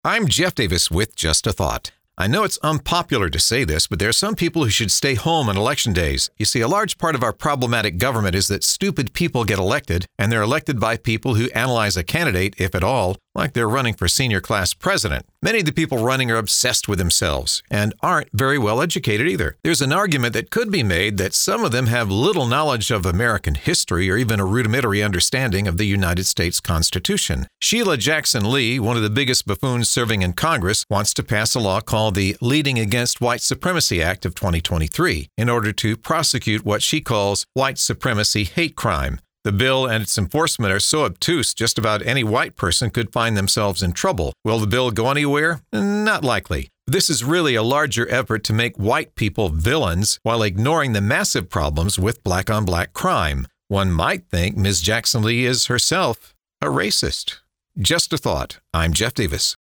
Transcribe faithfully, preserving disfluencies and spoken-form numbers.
I'm Jeff Davis with Just a Thought. I know it's unpopular to say this, but there are some people who should stay home on election days. You see, a large part of our problematic government is that stupid people get elected, and they're elected by people who analyze a candidate, if at all, like they're running for senior class president. Many of the people running are obsessed with themselves and aren't very well educated either. There's an argument that could be made that some of them have little knowledge of American history or even a rudimentary understanding of the United States Constitution. Sheila Jackson Lee, one of the biggest buffoons serving in Congress, wants to pass a law called the Leading Against White Supremacy Act of twenty twenty-three in order to prosecute what she calls white supremacy hate crime. The bill and its enforcement are so obtuse, just about any white person could find themselves in trouble. Will the bill go anywhere? Not likely. This is really a larger effort to make white people villains while ignoring the massive problems with black-on-black crime. One might think Miz Jackson Lee is herself a racist. Just a thought. I'm Jeff Davis.